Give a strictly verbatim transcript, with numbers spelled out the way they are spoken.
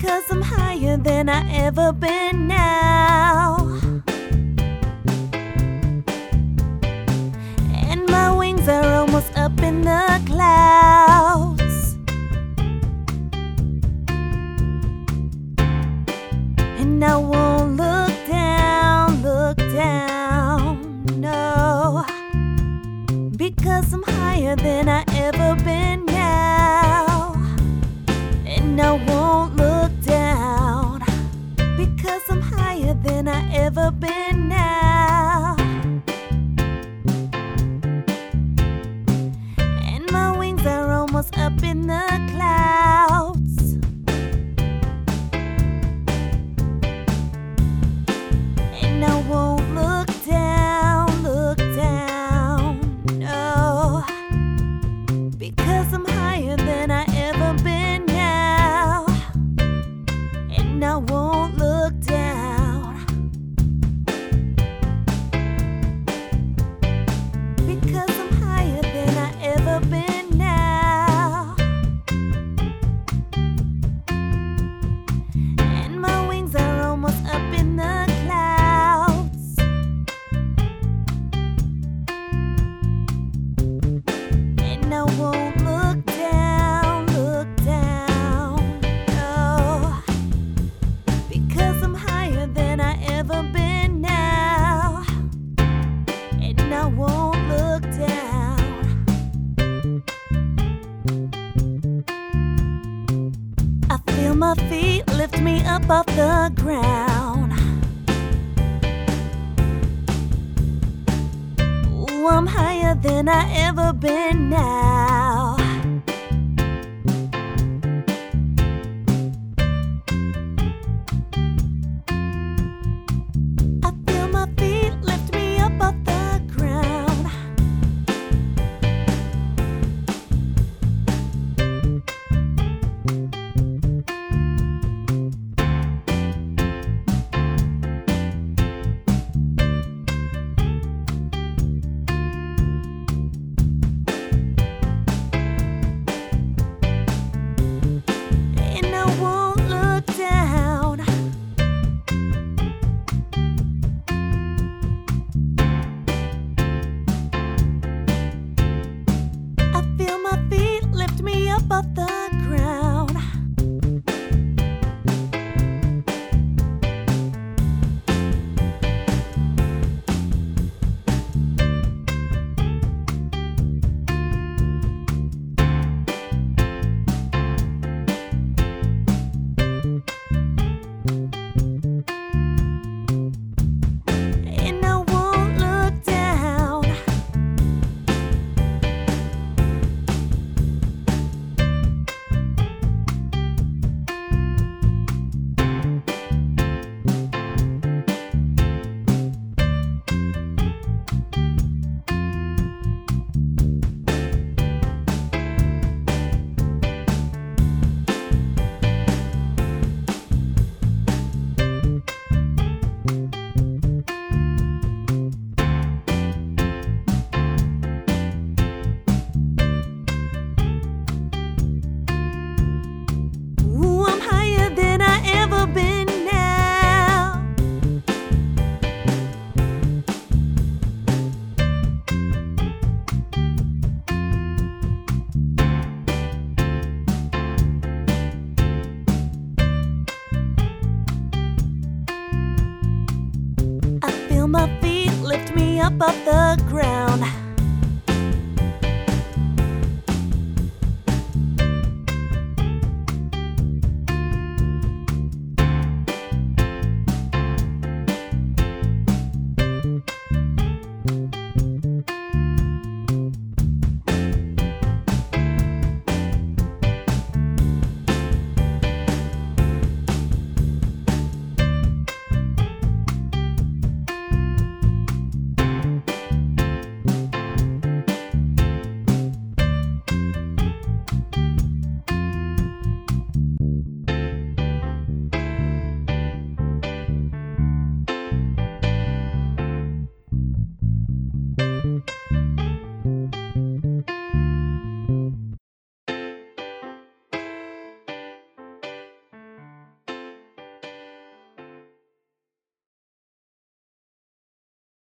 because I'm higher than I ever been now. And my wings are almost up in the clouds. And I won't look down, look down, no, because I'm higher than I ever been now. And I won't look down, because I'm higher than I ever been now. And my wings are almost up in the clouds. And I won't look down, look down, no, because I'm higher than I ever been now. And I won't look down, because I'm higher than I ever been now. And my wings are almost up in the clouds. And I won't look down, look down, no, because I'm higher than I ever been now. And I won't look down. I feel my feet lift me up off the ground. Ooh, I'm higher than I ever been now. I feel my feet lift me up off the ground. And I won't look down. I feel my feet lift me up off the ground. And I won't look down. Ooh, I'm higher than I ever been now. I feel my feet lift me up off the ground.